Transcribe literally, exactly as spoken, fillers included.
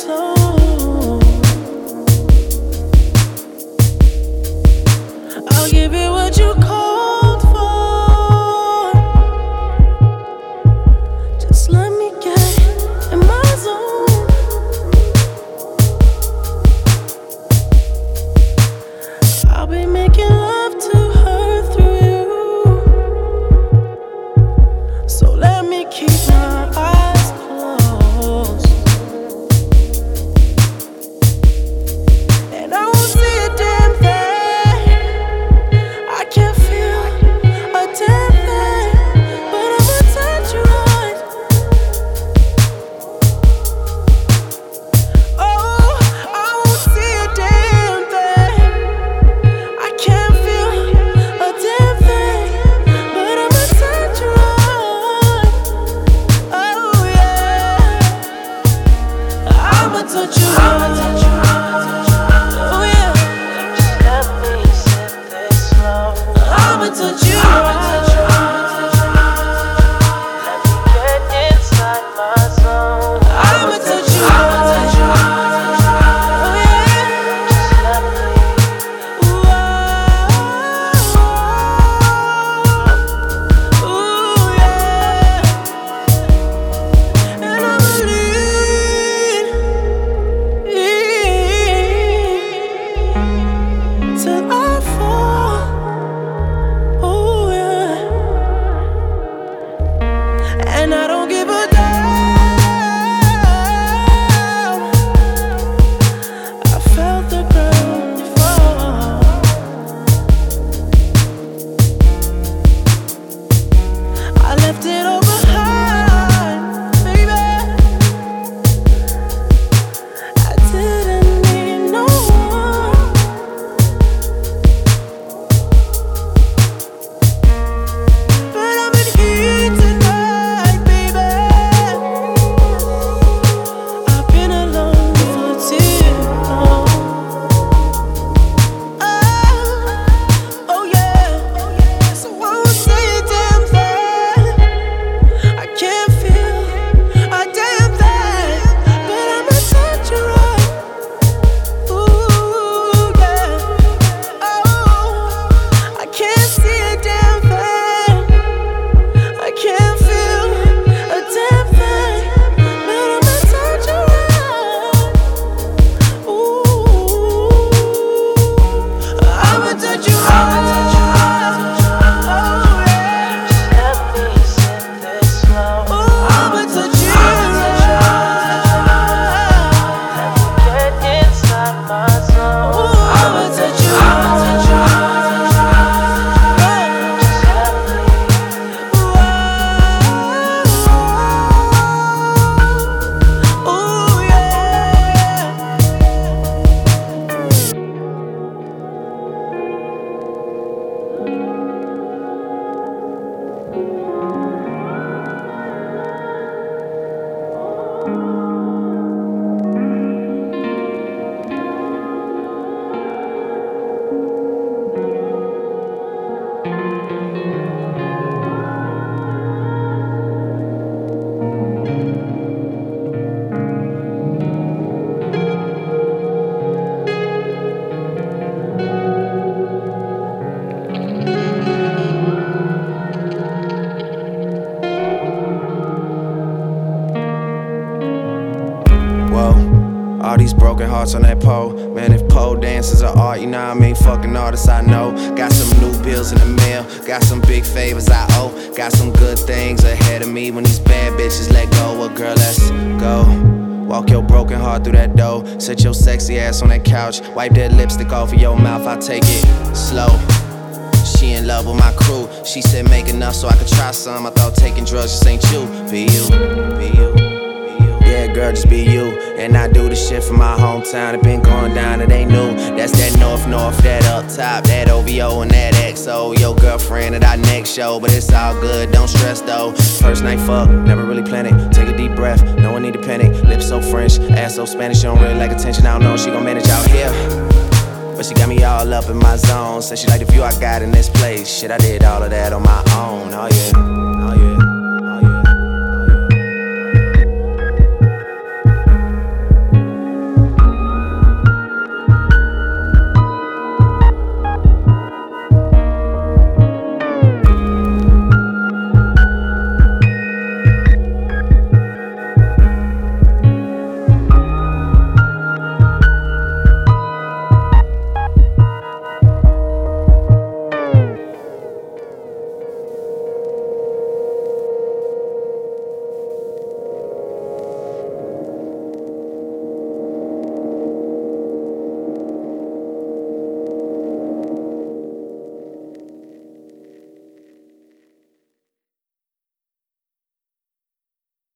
slow. I'll give you what you called for. Just let me get in my zone. I'll be making love to her through you. So let me keep my eyes closed, and I won't see a damn thing. I can't feel a damn thing, but I'ma touch you right. Oh, I won't see a damn thing. I can't feel a damn thing, but I'ma touch you right. Oh yeah, I'ma touch you right. Oh yeah, just let me sip this slow. I'ma touch you right. Let me get inside my zone. I'ma touch you right. Oh yeah, just let me. Ooh, oh, ooh yeah, and I'ma lean till I fall. Oh yeah, and I don't give a damn. I felt the ground fall. I left it all behind, baby. I didn't need no one, but I'm in here tonight, baby. I've been alone for too long. Oh, oh yeah, so I won't say a damn thing. I can't feel a damn thing, but I'ma touch you right. Ooh yeah, oh, I can't see a damn thing. I can't feel a damn thing, but I'ma touch you right. Ooh, I'ma touch you right. Oh yeah, just let me sip this slow. Ooh, I'ma touch you right. Let me get inside my zone. Ooh, I'ma touch you right. Just let me. Ooh, ooh yeah. Whoa, all these broken hearts on that pole. Man, if pole dancers are art, you know what I mean? Fucking artists I know. Got some new bills in the mail, got some big favors I owe. Got some good things ahead of me when these bad bitches let go. Well, girl, let's go. Walk your broken heart through that door. Sit your sexy ass on that couch. Wipe that lipstick off of your mouth, I'll take it slow. She in love with my crew. She said make enough so I could try some. I thought taking drugs just ain't you. Be you, be you, be you. Yeah, girl, just be you. And I do the shit from my hometown. It been going down, it ain't new. That's that north, north, that up top, that O V O and that X O. Your girlfriend at our next show, but it's all good, don't stress though. First night fuck, never really planned it. Take a deep breath, no one need to panic. Lips so French, ass so Spanish, she don't really like attention. I don't know if she gon' manage out here, but she got me all up in my zone. Said she like the view I got in this place. Shit, I did all of that on my own. Oh yeah, oh yeah.